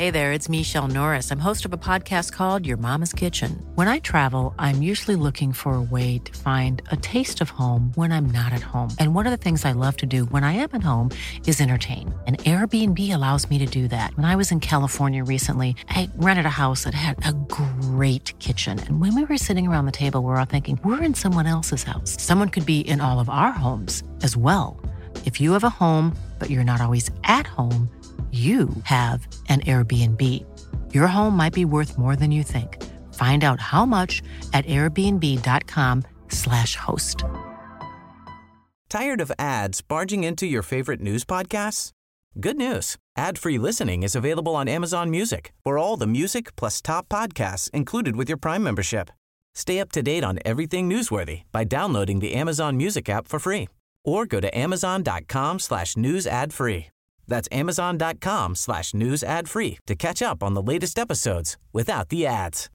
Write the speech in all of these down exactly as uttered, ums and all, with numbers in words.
Hey there, it's Michelle Norris. I'm host of a podcast called Your Mama's Kitchen. When I travel, I'm usually looking for a way to find a taste of home when I'm not at home. And one of the things I love to do when I am at home is entertain. And Airbnb allows me to do that. When I was in California recently, I rented a house that had a great kitchen. And when we were sitting around the table, we were all thinking, we're in someone else's house. Someone could be in all of our homes as well. If you have a home, but you're not always at home, you have an Airbnb. Your home might be worth more than you think. Find out how much at airbnb.com slash host. Tired of ads barging into your favorite news podcasts? Good news. Ad-free listening is available on Amazon Music for all the music plus top podcasts included with your Prime membership. Stay up to date on everything newsworthy by downloading the Amazon Music app for free or go to amazon.com slash news ad free. That's amazon.com slash news ad free to catch up on the latest episodes without the ads.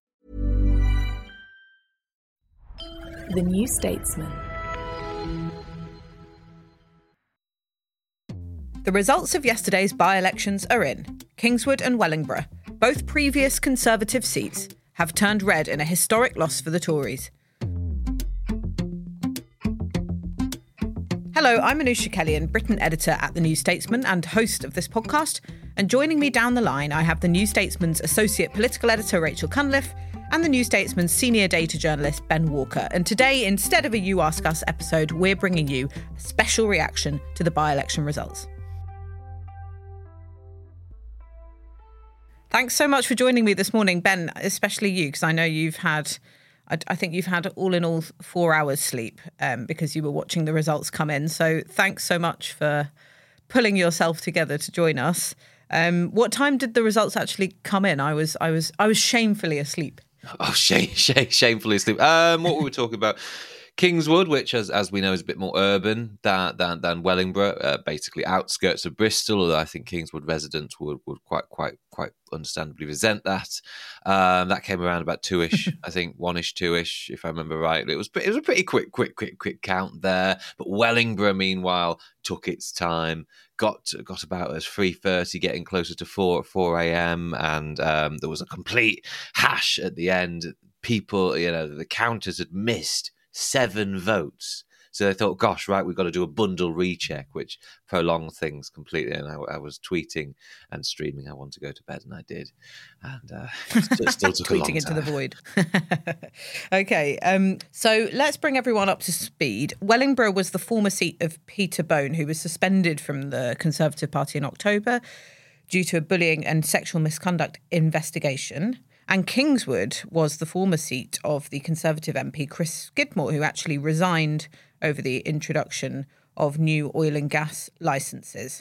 The New Statesman. The results of yesterday's by-elections are in. Kingswood and Wellingborough, both previous Conservative seats, have turned red in a historic loss for the Tories. Hello, I'm Anusha Kellyan, Britain editor at The New Statesman and host of this podcast. And joining me down the line, I have The New Statesman's associate political editor, Rachel Cunliffe, and The New Statesman's senior data journalist, Ben Walker. And today, instead of a You Ask Us episode, we're bringing you a special reaction to the by-election results. Thanks so much for joining me this morning, Ben, especially you, because I know you've had... I think you've had all in all four hours sleep um, because you were watching the results come in. So thanks so much for pulling yourself together to join us. Um, what time did the results actually come in? I was I was I was shamefully asleep. Oh, shame, shame, shamefully asleep. Um, what were we talking about? Kingswood, which, as as we know, is a bit more urban than than, than Wellingborough, uh, basically outskirts of Bristol. Although I think Kingswood residents would, would quite quite quite understandably resent that. Um, that came around about two-ish, I think, one-ish, two-ish, if I remember right. It was it was a pretty quick, quick, quick, quick count there. But Wellingborough, meanwhile, took its time. Got got about as three thirty, getting closer to four four a.m. and um, there was a complete hash at the end. People, you know, the counters had missed seven votes. So they thought, gosh, right, we've got to do a bundle recheck, which prolonged things completely. And I, I was tweeting and streaming, I want to go to bed, and I did. And uh, it still took a long time. Tweeting into the void. Okay, um, so let's bring everyone up to speed. Wellingborough was the former seat of Peter Bone, who was suspended from the Conservative Party in October due to a bullying and sexual misconduct investigation. And Kingswood was the former seat of the Conservative M P Chris Skidmore, who actually resigned over the introduction of new oil and gas licences.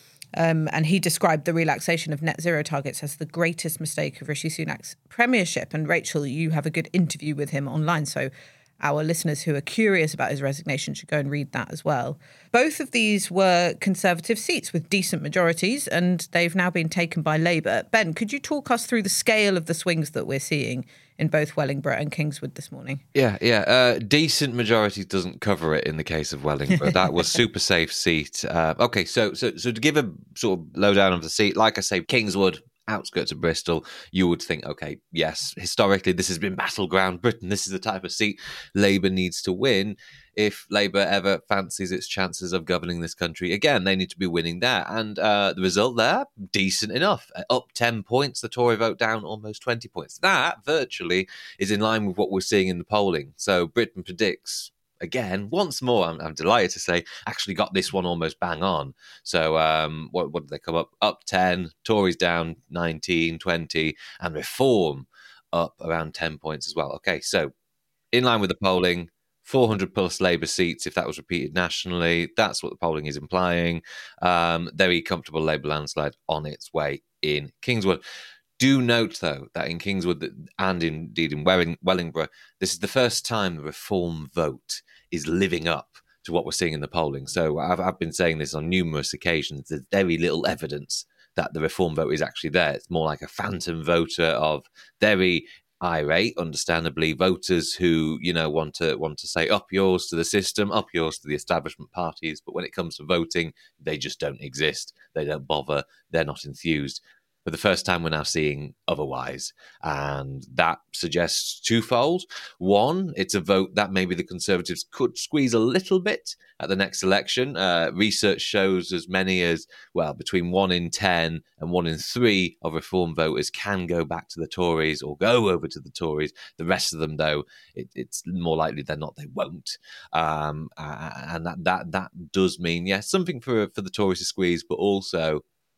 Um, and he described the relaxation of net zero targets as the greatest mistake of Rishi Sunak's premiership. And Rachel, you have a good interview with him online, so our listeners who are curious about his resignation should go and read that as well. Both of these were Conservative seats with decent majorities, and they've now been taken by Labour. Ben, could you talk us through the scale of the swings that we're seeing in both Wellingborough and Kingswood this morning? Yeah, yeah. Uh, decent majority doesn't cover it in the case of Wellingborough. That was super safe seat. Uh, okay, so so so to give a sort of lowdown of the seat, like I say, Kingswood, outskirts of Bristol, you would think, okay, yes, historically this has been battleground Britain. This is the type of seat Labour needs to win. If Labour ever fancies its chances of governing this country again, they need to be winning there. And uh, the result there, decent enough. Up ten points, the Tory vote down almost twenty points. That virtually is in line with what we're seeing in the polling. So Britain predicts, again, once more, I'm, I'm delighted to say, actually got this one almost bang on. So um, what, what did they come up? Up ten, Tories down nineteen, twenty, and Reform up around ten points as well. Okay, so in line with the polling, four hundred plus Labour seats, if that was repeated nationally. That's what the polling is implying. Um, very comfortable Labour landslide on its way in Kingswood. Do note, though, that in Kingswood and indeed in Wellingborough, this is the first time the Reform vote is living up to what we're seeing in the polling. So I've, I've been saying this on numerous occasions. There's very little evidence that the Reform vote is actually there. It's more like a phantom voter of very irate, understandably, voters who, you know, want to want to say up yours to the system, up yours to the establishment parties. But when it comes to voting, they just don't exist. They don't bother. They're not enthused. For the first time, we're now seeing otherwise. And that suggests twofold. One, it's a vote that maybe the Conservatives could squeeze a little bit at the next election. Uh, research shows as many as, well, between one in ten and one in three of Reform voters can go back to the Tories or go over to the Tories. The rest of them, though, it, it's more likely than not they won't. Um, and that, that that does mean, yes, yeah, something for, for the Tories to squeeze, but also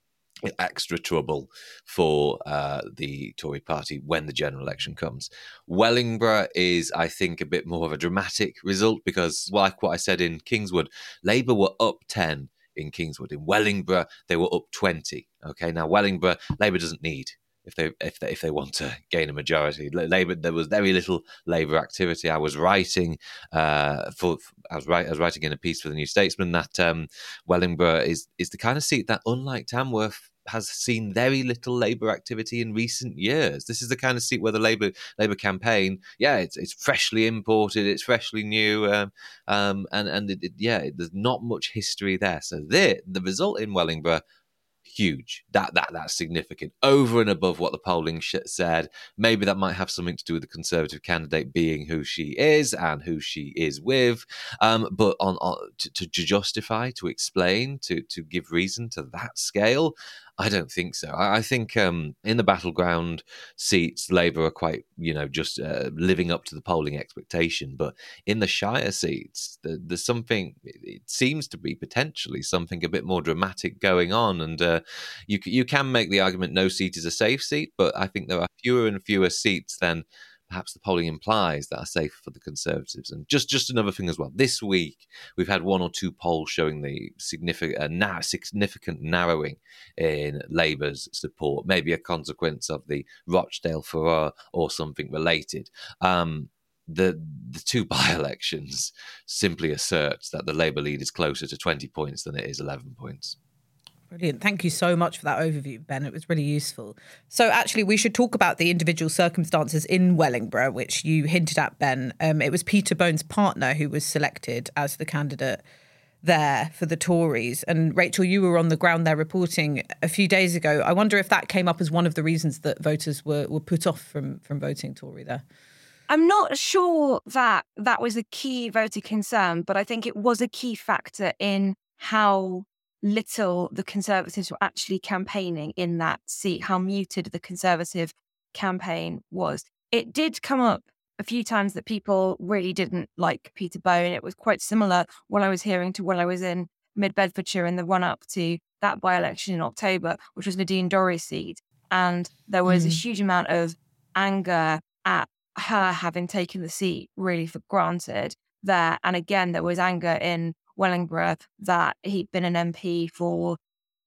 extra trouble for uh, the Tory party when the general election comes. Wellingborough is, I think, a bit more of a dramatic result because, like what I said in Kingswood, Labour were up ten in Kingswood. In Wellingborough, they were up twenty. Okay, now Wellingborough, Labour doesn't need if they if they if they want to gain a majority. Labour, there was very little Labour activity. I was writing uh, for I was, write, I was writing in a piece for the New Statesman that um, Wellingborough is is the kind of seat that, unlike Tamworth, has seen very little Labour activity in recent years. This is the kind of seat where the Labour Labour campaign, yeah, it's it's freshly imported, it's freshly new, um, um, and and it, it, yeah, it, there's not much history there. So the the result in Wellingborough, huge. That that that's significant, over and above what the polling sh- said. Maybe that might have something to do with the Conservative candidate being who she is and who she is with. Um, but on, on to, to justify, to explain, to to give reason to that scale, I don't think so. I, I think um, in the battleground seats, Labour are quite, you know, just uh, living up to the polling expectation. But in the shire seats, the, there's something, it seems to be potentially something a bit more dramatic going on. And uh, you, you can make the argument no seat is a safe seat, but I think there are fewer and fewer seats than perhaps the polling implies that are safe for the Conservatives. And just, just another thing as well, this week we've had one or two polls showing the significant, uh, na- significant narrowing in Labour's support, maybe a consequence of the Rochdale furore or something related. Um, the the two by-elections simply asserts that the Labour lead is closer to twenty points than it is eleven points. Brilliant. Thank you so much for that overview, Ben. It was really useful. So actually, we should talk about the individual circumstances in Wellingborough, which you hinted at, Ben. Um, it was Peter Bone's partner who was selected as the candidate there for the Tories. And Rachel, you were on the ground there reporting a few days ago. I wonder if that came up as one of the reasons that voters were, were put off from, from voting Tory there. I'm not sure that that was a key voter concern, but I think it was a key factor in how little the Conservatives were actually campaigning in that seat, how muted the Conservative campaign was. It did come up a few times that people really didn't like Peter Bone. It was quite similar what I was hearing to when I was in Mid-Bedfordshire in the run-up to that by-election in October, which was Nadine Dorries' seat. And there was mm. a huge amount of anger at her having taken the seat really for granted there. And again, there was anger in Wellingborough that he'd been an M P for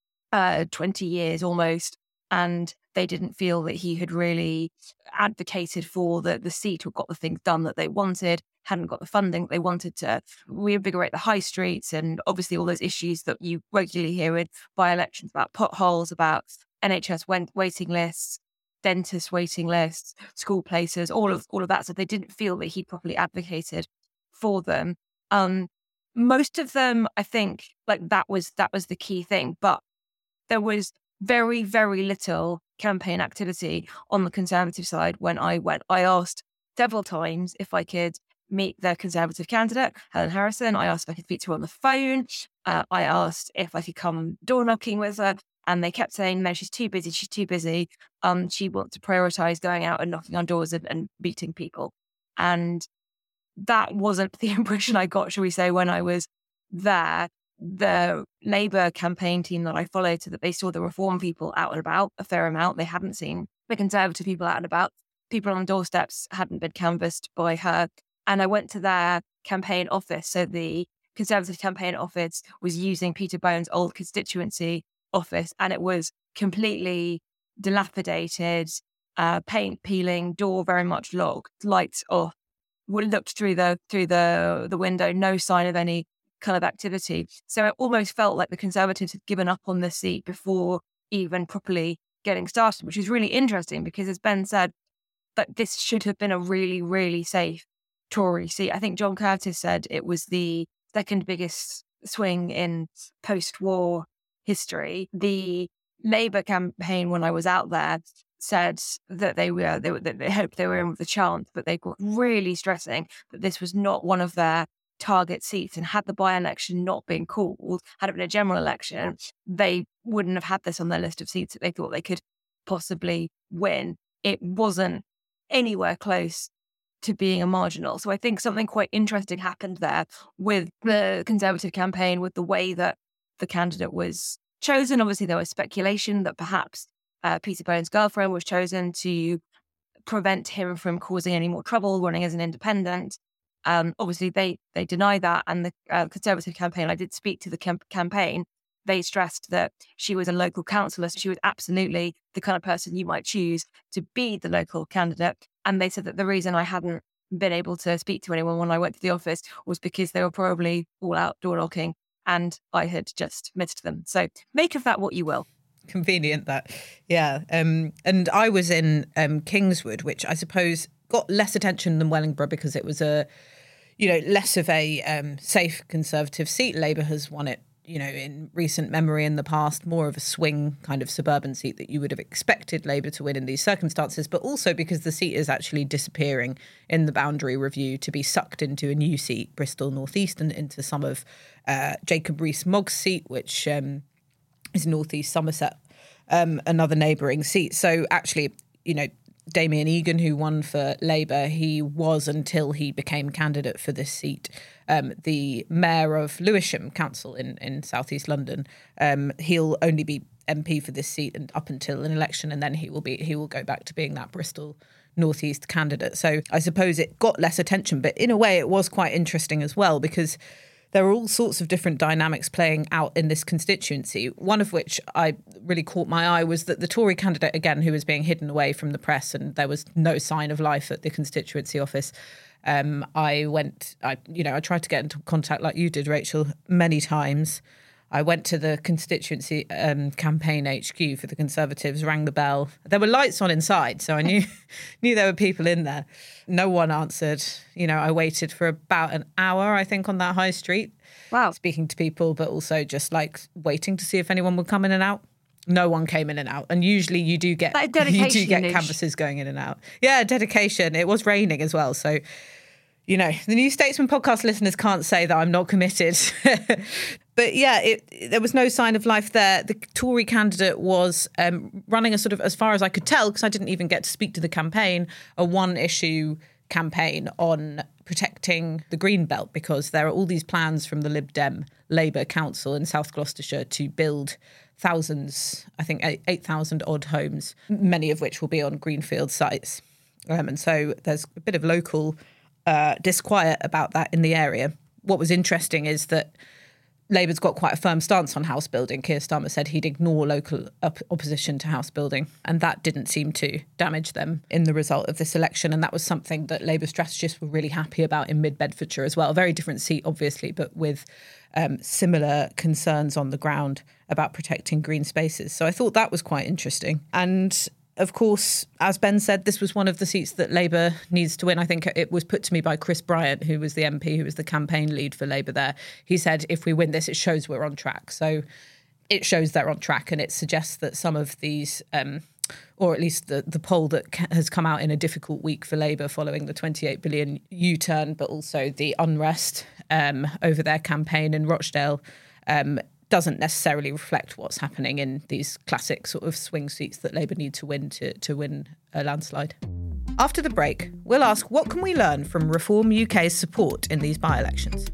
uh, twenty years almost, and they didn't feel that he had really advocated for the, the seat or got the things done that they wanted, hadn't got the funding they wanted to reinvigorate the high streets, and obviously all those issues that you regularly hear in by-elections about potholes, about N H S waiting lists, dentist waiting lists, school places, all of all of that. So they didn't feel that he properly advocated for them. Um, most of them, I think, like that was that was the key thing. But there was very, very little campaign activity on the Conservative side when I went. I asked several times if I could meet the Conservative candidate, Helen Harrison. I asked if I could speak to her on the phone. Uh, I asked if I could come door knocking with her. And they kept saying, no, she's too busy. She's too busy. Um, she wants to prioritise going out and knocking on doors and, and meeting people. And that wasn't the impression I got, shall we say, when I was there. The Labour campaign team that I followed, so that they saw the Reform people out and about a fair amount. They hadn't seen the Conservative people out and about. People on doorsteps hadn't been canvassed by her. And I went to their campaign office. So the Conservative campaign office was using Peter Bone's old constituency office, and it was completely dilapidated, uh, paint peeling, door very much locked, lights off. We looked through the through the the window, no sign of any kind of activity. So it almost felt like the Conservatives had given up on the seat before even properly getting started, which is really interesting because, as Ben said, that this should have been a really, really safe Tory seat. I think John Curtis said it was the second biggest swing in post-war history. The Labour campaign, when I was out there, said that they were, they were that they hoped they were in with a chance, but they were really stressing that this was not one of their target seats. And had the by-election not been called, had it been a general election, they wouldn't have had this on their list of seats that they thought they could possibly win. It wasn't anywhere close to being a marginal. So I think something quite interesting happened there with the Conservative campaign, with the way that the candidate was chosen. Obviously, there was speculation that perhaps uh, Peter Bone's girlfriend was chosen to prevent him from causing any more trouble running as an independent. Um, obviously, they they deny that. And the uh, Conservative campaign, I did speak to the camp- campaign, they stressed that she was a local councillor. So she was absolutely the kind of person you might choose to be the local candidate. And they said that the reason I hadn't been able to speak to anyone when I went to the office was because they were probably all out door knocking and I had just missed them. So make of that what you will. Convenient that. Yeah. Um, and I was in um, Kingswood, which I suppose got less attention than Wellingborough because it was a, you know, less of a um, safe Conservative seat. Labour has won it, you know, in recent memory in the past, more of a swing kind of suburban seat that you would have expected Labour to win in these circumstances, but also because the seat is actually disappearing in the boundary review to be sucked into a new seat, Bristol North East, and into some of uh, Jacob Rees-Mogg's seat, which um, is North East Somerset, um, another neighbouring seat. So actually, you know, Damien Egan, who won for Labour, he was, until he became candidate for this seat, um, the mayor of Lewisham Council in, in southeast London. Um, he'll only be M P for this seat and up until an election, and then he will be he will go back to being that Bristol North East candidate. So I suppose it got less attention, but in a way it was quite interesting as well, because there are all sorts of different dynamics playing out in this constituency, one of which I really caught my eye was that the Tory candidate, again, who was being hidden away from the press and there was no sign of life at the constituency office. Um, I went, I, you know, I tried to get into contact like you did, Rachel, many times. I went to the constituency um, campaign H Q for the Conservatives, rang the bell. There were lights on inside, so I knew knew there were people in there. No one answered. You know, I waited for about an hour, I think, on that high street. Wow. Speaking to people, but also just like waiting to see if anyone would come in and out. No one came in and out. And usually you do get like you do get ish. canvassers going in and out. Yeah, dedication. It was raining as well, so you know, the New Statesman podcast listeners can't say that I'm not committed. But yeah, it, there was no sign of life there. The Tory candidate was um, running a sort of, as far as I could tell, because I didn't even get to speak to the campaign, a one-issue campaign on protecting the Green Belt, because there are all these plans from the Lib Dem Labour Council in South Gloucestershire to build thousands, I think eight thousand odd homes, many of which will be on greenfield sites. Um, and so there's a bit of local uh, disquiet about that in the area. What was interesting is that Labour's got quite a firm stance on house building. Keir Starmer said he'd ignore local op- opposition to house building, and that didn't seem to damage them in the result of this election. And that was something that Labour strategists were really happy about in Mid-Bedfordshire as well. A very different seat, obviously, but with um, similar concerns on the ground about protecting green spaces. So I thought that was quite interesting. And of course, as Ben said, this was one of the seats that Labour needs to win. I think it was put to me by Chris Bryant, who was the M P, who was the campaign lead for Labour there. He said, if we win this, it shows we're on track. So it shows they're on track, and it suggests that some of these, um, or at least the, the poll that has come out in a difficult week for Labour following the twenty-eight billion U-turn, but also the unrest um, over their campaign in Rochdale, um, doesn't necessarily reflect what's happening in these classic sort of swing seats that Labour need to win to, to win a landslide. After the break, we'll ask what can we learn from Reform U K's support in these by-elections.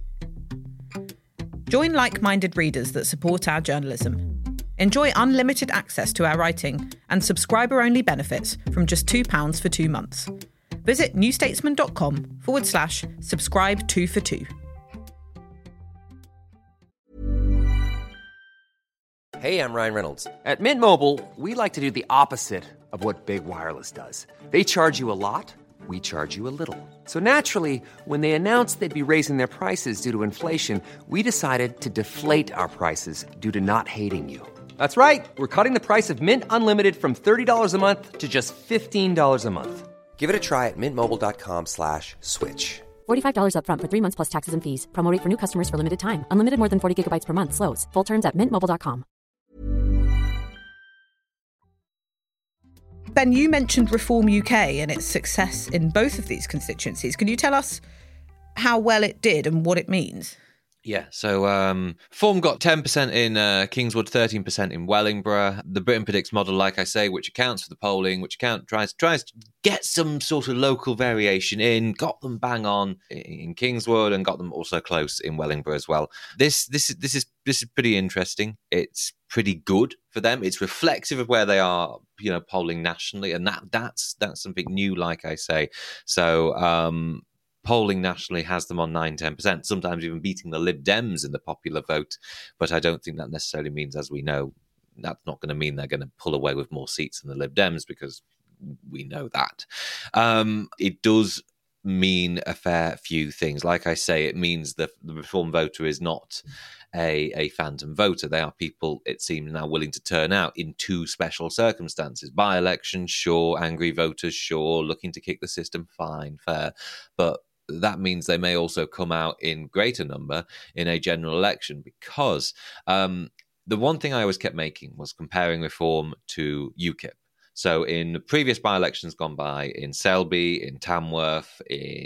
Join like-minded readers that support our journalism. Enjoy unlimited access to our writing and subscriber-only benefits from just two pounds for two months. Visit newstatesman.com forward slash subscribe two for two. Hey, I'm Ryan Reynolds. At Mint Mobile, we like to do the opposite of what Big Wireless does. They charge you a lot, we charge you a little. So naturally, when they announced they'd be raising their prices due to inflation, we decided to deflate our prices due to not hating you. That's right. We're cutting the price of Mint Unlimited from thirty dollars a month to just fifteen dollars a month. Give it a try at mintmobile.com slash switch. forty-five dollars up front for three months plus taxes and fees. Promo rate for new customers for limited time. Unlimited more than forty gigabytes per month slows full terms at mint mobile dot com. Ben, you mentioned Reform U K and its success in both of these constituencies. Can you tell us how well it did and what it means? Yeah, so um, Reform got ten percent in uh, Kingswood, thirteen percent in Wellingborough. The Britain Predicts model, like I say, which accounts for the polling, which account tries tries to get some sort of local variation in, got them bang on in Kingswood and got them also close in Wellingborough as well. This this is this is this is pretty interesting. It's pretty good for them. It's reflective of where they are, you know, polling nationally, and that that's that's something new, like I say. So. Um, Polling nationally has them on nine, ten percent, sometimes even beating the Lib Dems in the popular vote. But I don't think that necessarily means, as we know, that's not going to mean they're going to pull away with more seats than the Lib Dems, because we know that. Um, it does mean a fair few things. Like I say, it means that the Reform voter is not a, a phantom voter. They are people, it seems now, willing to turn out in two special circumstances. By-elections, sure. Angry voters, sure. Looking to kick the system, fine, fair. But that means they may also come out in greater number in a general election, because um, the one thing I always kept making was comparing Reform to UKIP. So in previous by-elections gone by, in Selby, in Tamworth,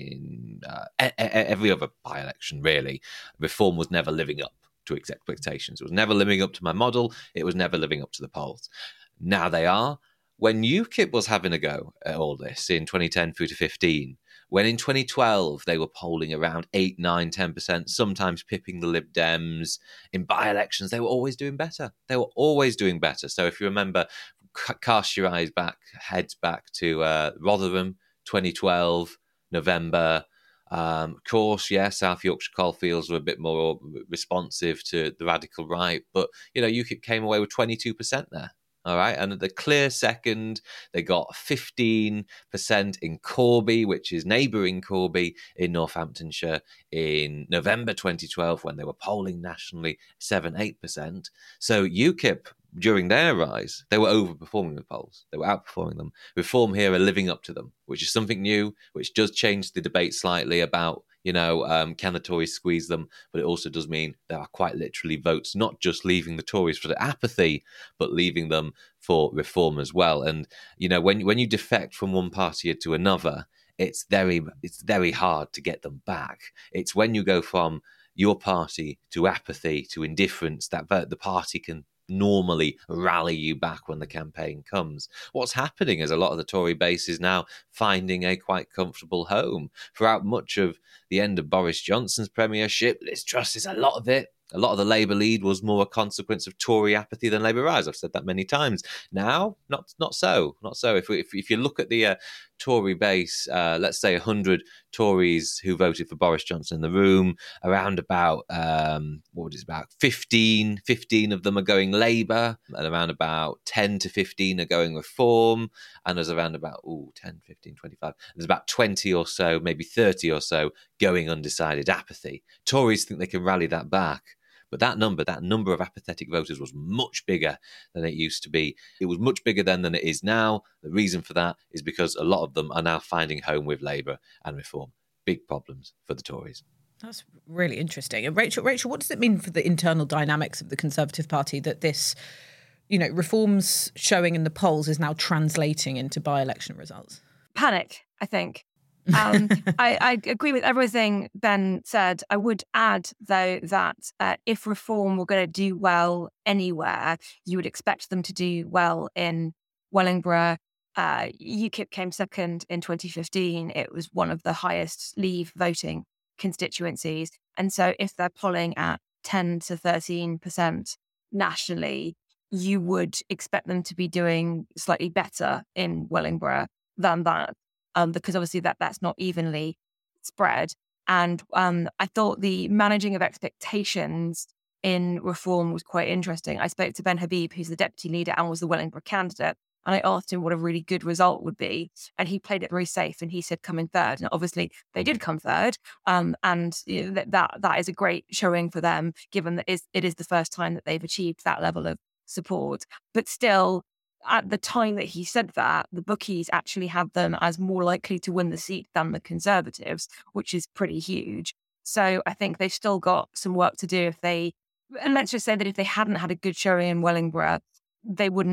in uh, e- every other by-election, really, Reform was never living up to its expectations. It was never living up to my model. It was never living up to the polls. Now they are. When UKIP was having a go at all this in twenty ten through to fifteen, when in twenty twelve they were polling around eight, nine, ten percent, sometimes pipping the Lib Dems, in by-elections they were always doing better. They were always doing better. So if you remember, cast your eyes back, heads back to uh, Rotherham, twenty twelve, November. Um, of course, yeah, South Yorkshire coalfields were a bit more responsive to the radical right, but, you know, UKIP came away with twenty-two percent there. All right. And at the clear second, they got fifteen percent in Corby, which is neighbouring Corby in Northamptonshire, in November twenty twelve, when they were polling nationally seven, eight percent. So UKIP, during their rise, they were overperforming the polls. They were outperforming them. Reform here are living up to them, which is something new, which does change the debate slightly about, you know, um, can the Tories squeeze them? But it also does mean there are quite literally votes, not just leaving the Tories for the apathy, but leaving them for Reform as well. And, you know, when when you defect from one party to another, it's very it's very hard to get them back. It's when you go from your party to apathy, to indifference, that the party can normally rally you back when the campaign comes. What's happening is a lot of the Tory base is now finding a quite comfortable home. Throughout much of the end of Boris Johnson's premiership, Liz Truss is a lot of it. A lot of the Labour lead was more a consequence of Tory apathy than Labour rise. I've said that many times. Now, not not so, not so. If we, if, if you look at the uh, Tory base, uh, let's say one hundred Tories who voted for Boris Johnson in the room, around about, um, what is it, about fifteen, fifteen of them are going Labour, and around about ten to fifteen are going Reform, and there's around about, ooh, ten, fifteen, twenty-five, there's about twenty or so, maybe thirty or so, going undecided apathy. Tories think they can rally that back. But that number, that number of apathetic voters was much bigger than it used to be. It was much bigger then than it is now. The reason for that is because a lot of them are now finding home with Labour and Reform. Big problems for the Tories. That's really interesting. And Rachel, Rachel, what does it mean for the internal dynamics of the Conservative Party that this, you know, Reform's showing in the polls is now translating into by-election results? Panic, I think. um, I, I agree with everything Ben said. I would add, though, that uh, if Reform were going to do well anywhere, you would expect them to do well in Wellingborough. Uh, UKIP came second in twenty fifteen. It was one of the highest Leave voting constituencies. And so if they're polling at ten to thirteen percent nationally, you would expect them to be doing slightly better in Wellingborough than that. Um, because obviously that that's not evenly spread. And um, I thought the managing of expectations in Reform was quite interesting. I spoke to Ben Habib, who's the deputy leader and was the Wellingborough candidate, and I asked him what a really good result would be. And he played it very safe, and he said come in third. And obviously they did come third. Um, and you know, that, that that is a great showing for them, given that is, it is the first time that they've achieved that level of support. But still, at the time that he said that, the bookies actually had them as more likely to win the seat than the Conservatives, which is pretty huge. So I think they've still got some work to do if they, and let's just say that if they hadn't had a good showing in Wellingborough, they wouldn't have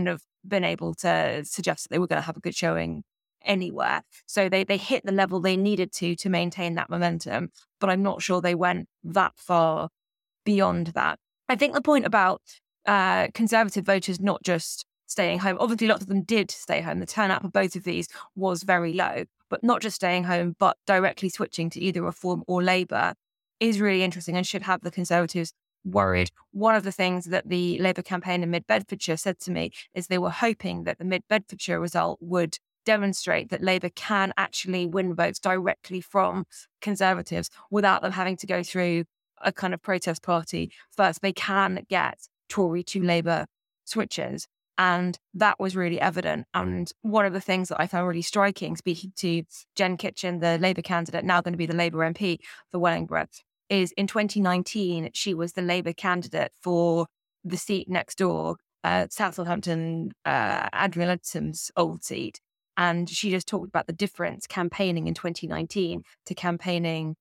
been able to suggest that they were going to have a good showing anywhere. So they they hit the level they needed to to maintain that momentum, but I'm not sure they went that far beyond that. I think the point about uh, Conservative voters not just staying home, obviously lots of them did stay home. The turnout for both of these was very low, but not just staying home, but directly switching to either Reform or Labour is really interesting and should have the Conservatives worried. One of the things that the Labour campaign in Mid-Bedfordshire said to me is they were hoping that the Mid-Bedfordshire result would demonstrate that Labour can actually win votes directly from Conservatives without them having to go through a kind of protest party first. They can get Tory to Labour switches. And that was really evident. And one of the things that I found really striking, speaking to Jen Kitchen, the Labour candidate, now going to be the Labour M P for Wellingborough, is in twenty nineteen, she was the Labour candidate for the seat next door, uh, South Southampton, uh, Adrian Ledsom's old seat. And she just talked about the difference campaigning in twenty nineteen to campaigning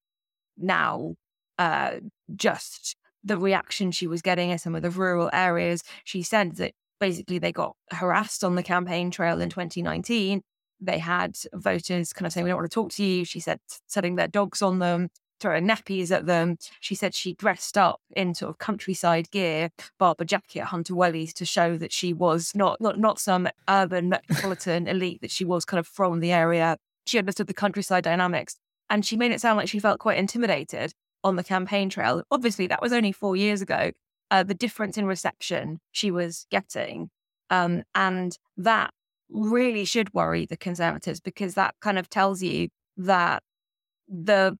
now, uh, just the reaction she was getting in some of the rural areas. She said that basically they got harassed on the campaign trail in twenty nineteen. They had voters kind of saying, we don't want to talk to you. She said, setting their dogs on them, throwing nappies at them. She said she dressed up in sort of countryside gear, Barber jacket, Hunter Wellies, to show that she was not, not, not some urban metropolitan elite, that she was kind of from the area. She understood the countryside dynamics. And she made it sound like she felt quite intimidated on the campaign trail. Obviously, that was only four years ago. Uh, the difference in reception she was getting. Um, and that really should worry the Conservatives, because that kind of tells you that the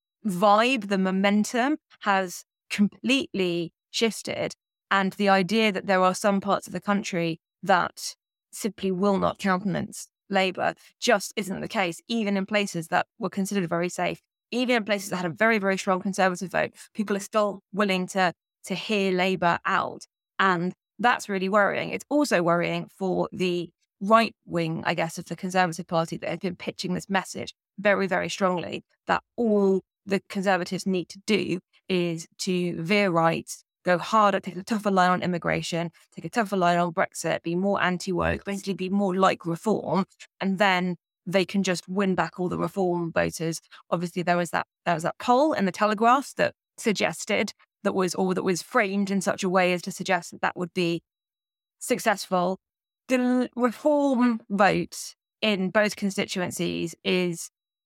vibe, the momentum has completely shifted. And the idea that there are some parts of the country that simply will not countenance Labour just isn't the case, even in places that were considered very safe. Even in places that had a very, very strong Conservative vote, people are still willing to to hear Labour out. And that's really worrying. It's also worrying for the right wing, I guess, of the Conservative Party that has been pitching this message very, very strongly, that all the Conservatives need to do is to veer right, go harder, take a tougher line on immigration, take a tougher line on Brexit, be more anti-woke, basically be more like Reform, and then they can just win back all the Reform voters. Obviously, there was that there was that poll in the Telegraph that suggested that was, or that was framed in such a way as to suggest that that would be successful. The Reform vote in both constituencies is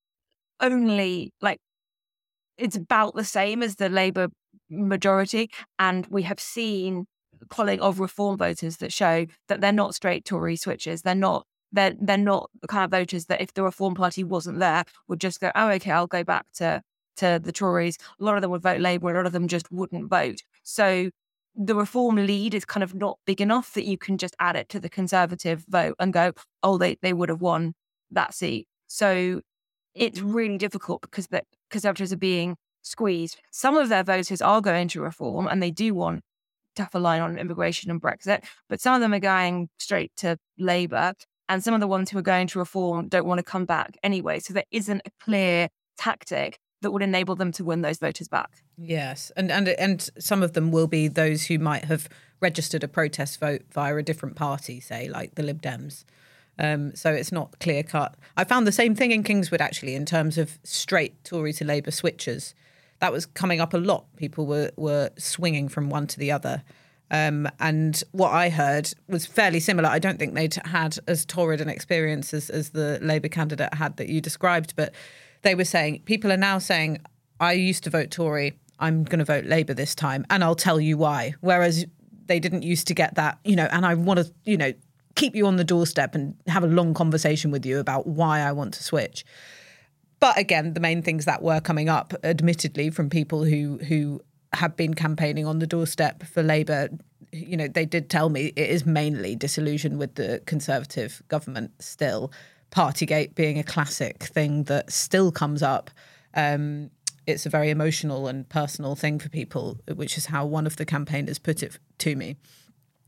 only like, it's about the same as the Labour majority. And we have seen polling of Reform voters that show that they're not straight Tory switches. They're not, they're, they're not the kind of voters that if the Reform Party wasn't there would just go, oh, okay, I'll go back to to the Tories. A lot of them would vote Labour, a lot of them just wouldn't vote. So the Reform lead is kind of not big enough that you can just add it to the Conservative vote and go, oh, they, they would have won that seat. So it's really difficult because the Conservatives are being squeezed. Some of their voters are going to Reform and they do want tougher line on immigration and Brexit, but some of them are going straight to Labour, and some of the ones who are going to Reform don't want to come back anyway. So there isn't a clear tactic that would enable them to win those voters back. Yes, and and and some of them will be those who might have registered a protest vote via a different party, say, like the Lib Dems. Um, so it's not clear cut. I found the same thing in Kingswood, actually, in terms of straight Tory to Labour switchers. That was coming up a lot. People were, were swinging from one to the other. Um, and what I heard was fairly similar. I don't think they'd had as torrid an experience as, as the Labour candidate had that you described, but they were saying, people are now saying, I used to vote Tory, I'm going to vote Labour this time, and I'll tell you why. Whereas they didn't used to get that, you know, and I want to, you know, keep you on the doorstep and have a long conversation with you about why I want to switch. But again, the main things that were coming up, admittedly, from people who who have been campaigning on the doorstep for Labour, you know, they did tell me it is mainly disillusion with the Conservative government still. Partygate being a classic thing that still comes up. Um, it's a very emotional and personal thing for people, which is how one of the campaigners put it to me.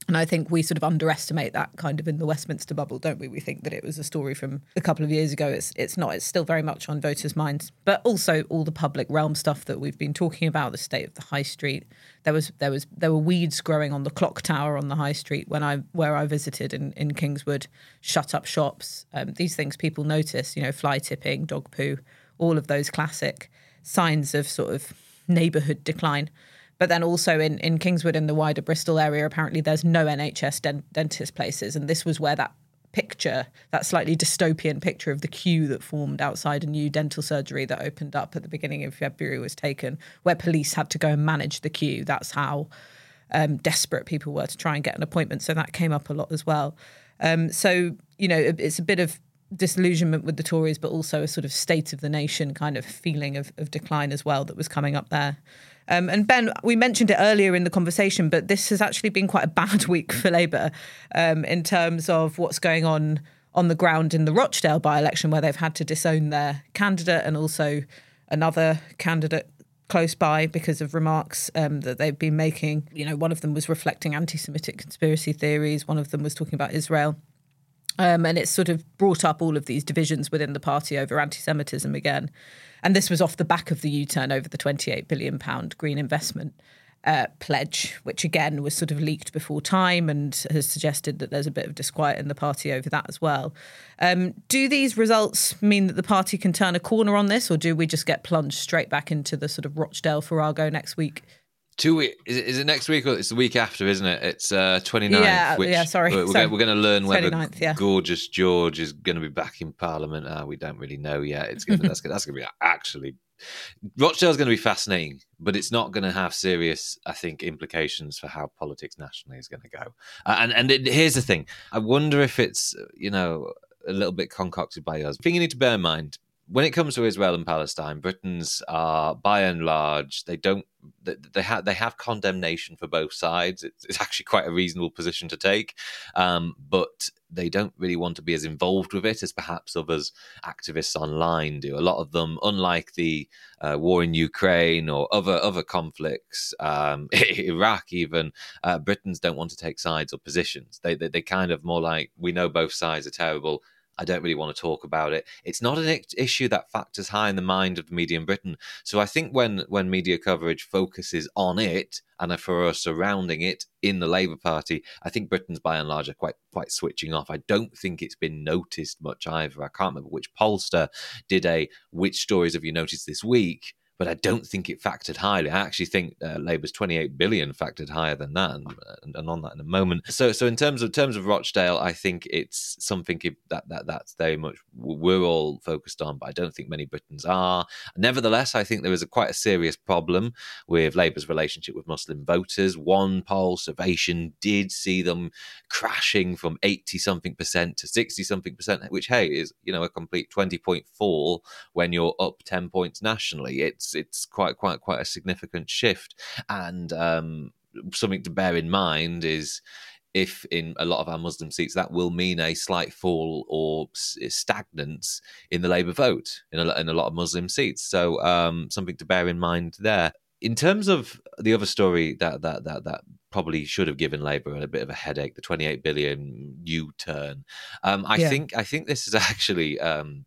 And I think we sort of underestimate that kind of in the Westminster bubble, don't we? We think that it was a story from a couple of years ago. It's it's not. It's still very much on voters' minds. But also all the public realm stuff that we've been talking about, the state of the high street. There was there was there were weeds growing on the clock tower on the high street when I where I visited in, in Kingswood. Shut up shops. Um, these things people notice. You know, fly tipping, dog poo, all of those classic signs of sort of neighbourhood decline. But then also in, in Kingswood and the wider Bristol area, apparently there's no N H S den- dentist places. And this was where that picture, that slightly dystopian picture of the queue that formed outside a new dental surgery that opened up at the beginning of February was taken, where police had to go and manage the queue. That's how um, desperate people were to try and get an appointment. So that came up a lot as well. Um, so, you know, it's a bit of disillusionment with the Tories, but also a sort of state of the nation kind of feeling of, of decline as well that was coming up there. Um, and Ben, we mentioned it earlier in the conversation, but this has actually been quite a bad week for Labour um, in terms of what's going on on the ground in the Rochdale by-election, where they've had to disown their candidate and also another candidate close by because of remarks um, that they've been making. You know, one of them was reflecting anti-Semitic conspiracy theories. One of them was talking about Israel. Um, and it's sort of brought up all of these divisions within the party over anti-Semitism again. And this was off the back of the U-turn over the twenty-eight billion pounds green investment uh, pledge, which again was sort of leaked before time and has suggested that there's a bit of disquiet in the party over that as well. Um, do these results mean that the party can turn a corner on this, or do we just get plunged straight back into the sort of Rochdale Farrago next week? Two weeks. Is it, is it next week or it's the week after, isn't it? It's uh, twenty-ninth. Yeah, which yeah, sorry. We're, we're, so, going, we're going to learn whether yeah. Gorgeous George is going to be back in Parliament. Uh, we don't really know yet. It's going to, that's, that's going to be actually... Rochdale's going to be fascinating, but it's not going to have serious, I think, implications for how politics nationally is going to go. Uh, and and it, here's the thing. I wonder if it's, you know, a little bit concocted by us. The thing you need to bear in mind, when it comes to Israel and Palestine, Britons are, by and large, they don't, they, they have they have condemnation for both sides. It's, it's actually quite a reasonable position to take, um, but they don't really want to be as involved with it as perhaps others activists online do. A lot of them, unlike the uh, war in Ukraine or other other conflicts, um, Iraq even, uh, Britons don't want to take sides or positions. They, they they kind of more like, we know both sides are terrible. I don't really want to talk about it. It's not an issue that factors high in the mind of the media in Britain. So I think when, when media coverage focuses on it and for us surrounding it in the Labour Party, I think Britons by and large are quite quite switching off. I don't think it's been noticed much either. I can't remember which pollster did a which stories have you noticed this week, but I don't think it factored highly. I actually think uh, Labour's twenty-eight billion factored higher than that, and, and, and on that in a moment. So, so in terms of terms of Rochdale, I think it's something that that that's very much we're all focused on, but I don't think many Britons are. Nevertheless, I think there is a quite a serious problem with Labour's relationship with Muslim voters. One poll, Survation, did see them crashing from eighty something percent to sixty something percent, which hey is you know a complete twenty point fall when you're up ten points nationally. It's it's quite quite quite a significant shift, and um, something to bear in mind is if in a lot of our Muslim seats that will mean a slight fall or stagnance in the Labour vote in a, in a lot of Muslim seats. So um, something to bear in mind there. In terms of the other story that that that that probably should have given Labour a bit of a headache, the twenty-eight billion U-turn. Um, I yeah. think I think this is actually. Um,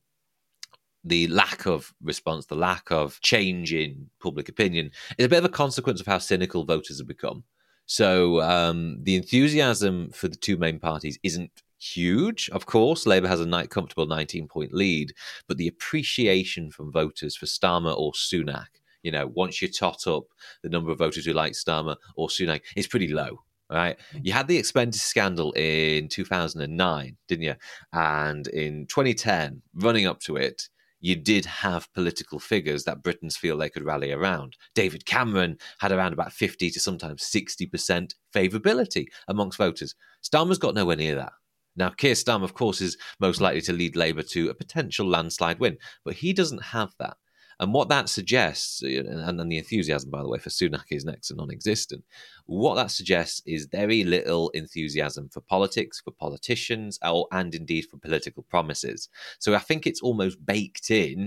The lack of response, the lack of change in public opinion is a bit of a consequence of how cynical voters have become. So um, the enthusiasm for the two main parties isn't huge. Of course, Labour has a comfortable nineteen-point lead, but the appreciation from voters for Starmer or Sunak, you know, once you tot up the number of voters who like Starmer or Sunak, is pretty low. Right, you had the expenditure scandal in two thousand nine, didn't you? And in twenty ten, running up to it, you did have political figures that Britons feel they could rally around. David Cameron had around about fifty to sometimes sixty percent favourability amongst voters. Starmer's got nowhere near that. Now, Keir Starmer, of course, is most likely to lead Labour to a potential landslide win, but he doesn't have that. And what that suggests, and, and the enthusiasm, by the way, for Sunak is next to non-existent, what that suggests is very little enthusiasm for politics, for politicians, or, and indeed for political promises. So I think it's almost baked in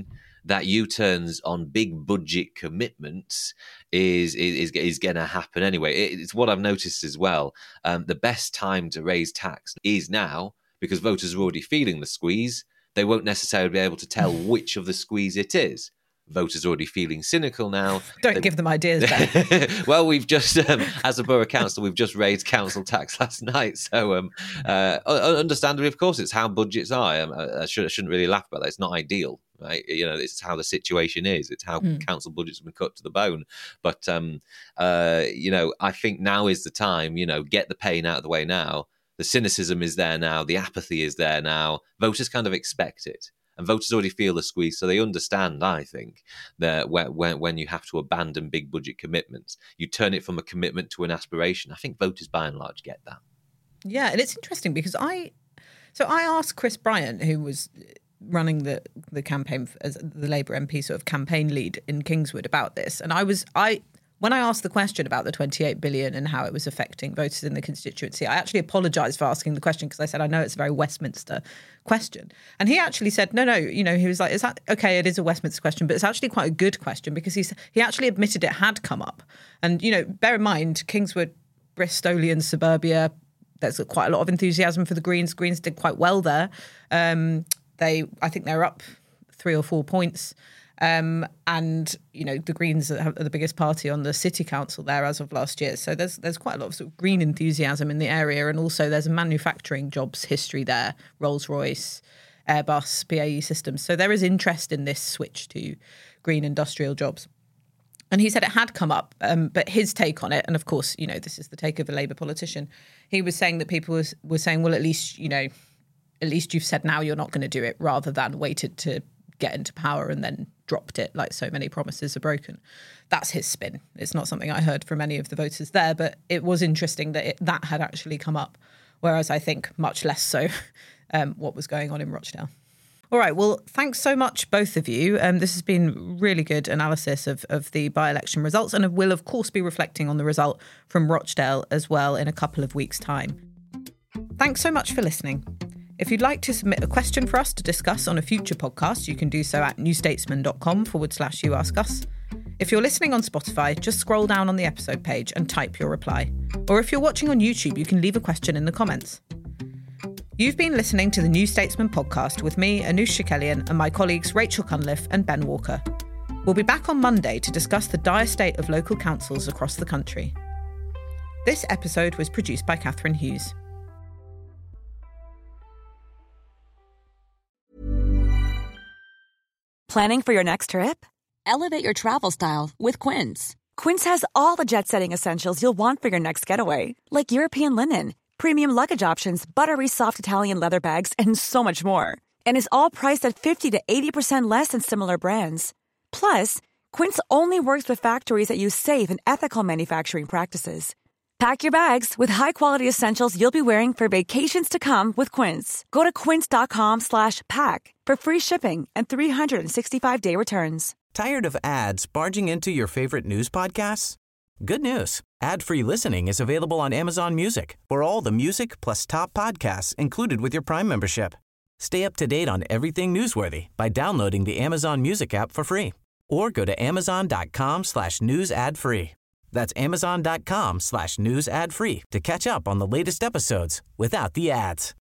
that U-turns on big budget commitments is is is going to happen anyway. It's what I've noticed as well. Um, the best time to raise tax is now, because voters are already feeling the squeeze. They won't necessarily be able to tell which of the squeeze it is. Voters already feeling cynical now. Don't they, give them ideas, Ben. Well, we've just, um, as a borough council, we've just raised council tax last night. So, um, uh, understandably, of course, it's how budgets are. Um, I, should, I shouldn't really laugh about that. It's not ideal, right? You know, it's how the situation is. It's how mm. council budgets have been cut to the bone. But, um, uh, you know, I think now is the time, you know, get the pain out of the way now. The cynicism is there now. The apathy is there now. Voters kind of expect it. And voters already feel the squeeze, so they understand, I think, that when, when you have to abandon big budget commitments, you turn it from a commitment to an aspiration. I think voters, by and large, get that. Yeah, and it's interesting because I... So I asked Chris Bryant, who was running the, the campaign as the Labour M P sort of campaign lead in Kingswood about this. And I was... I When I asked the question about the twenty-eight billion and how it was affecting voters in the constituency, I actually apologised for asking the question because I said, I know it's a very Westminster question. And he actually said, no, no, you know, he was like, is that okay, it is a Westminster question, but it's actually quite a good question because he's, he actually admitted it had come up. And, you know, bear in mind, Kingswood, Bristolian suburbia, there's quite a lot of enthusiasm for the Greens. Greens did quite well there. Um, they, I think they're up three or four points. Um, and, you know, the Greens are the biggest party on the city council there as of last year. So there's there's quite a lot of, sort of green enthusiasm in the area. And also there's a manufacturing jobs history there, Rolls-Royce, Airbus, B A E Systems. So there is interest in this switch to green industrial jobs. And he said it had come up, um, but his take on it, and of course, you know, this is the take of a Labour politician, he was saying that people was, were saying, well, at least, you know, at least you've said now you're not going to do it rather than waited to get into power and then dropped it like so many promises are broken. That's his spin. It's not something I heard from any of the voters there, but it was interesting that it, that had actually come up, whereas I think much less so um, what was going on in Rochdale. All right, well, thanks so much, both of you. Um, this has been really good analysis of, of the by-election results, and we'll, of course, be reflecting on the result from Rochdale as well in a couple of weeks' time. Thanks so much for listening. If you'd like to submit a question for us to discuss on a future podcast, you can do so at newstatesman.com forward slash you ask us. If you're listening on Spotify, just scroll down on the episode page and type your reply. Or if you're watching on YouTube, you can leave a question in the comments. You've been listening to the New Statesman podcast with me, Anoosh Chakelian, and my colleagues Rachel Cunliffe and Ben Walker. We'll be back on Monday to discuss the dire state of local councils across the country. This episode was produced by Catherine Hughes. Planning for your next trip? Elevate your travel style with Quince. Quince has all the jet-setting essentials you'll want for your next getaway, like European linen, premium luggage options, buttery soft Italian leather bags, and so much more. And is all priced at fifty to eighty percent less than similar brands. Plus, Quince only works with factories that use safe and ethical manufacturing practices. Pack your bags with high-quality essentials you'll be wearing for vacations to come with Quince. Go to quince.com slash pack for free shipping and three sixty-five day returns. Tired of ads barging into your favorite news podcasts? Good news. Ad-free listening is available on Amazon Music for all the music plus top podcasts included with your Prime membership. Stay up to date on everything newsworthy by downloading the Amazon Music app for free or go to amazon.com slash news ad free. That's amazon.com slash news ad free to catch up on the latest episodes without the ads.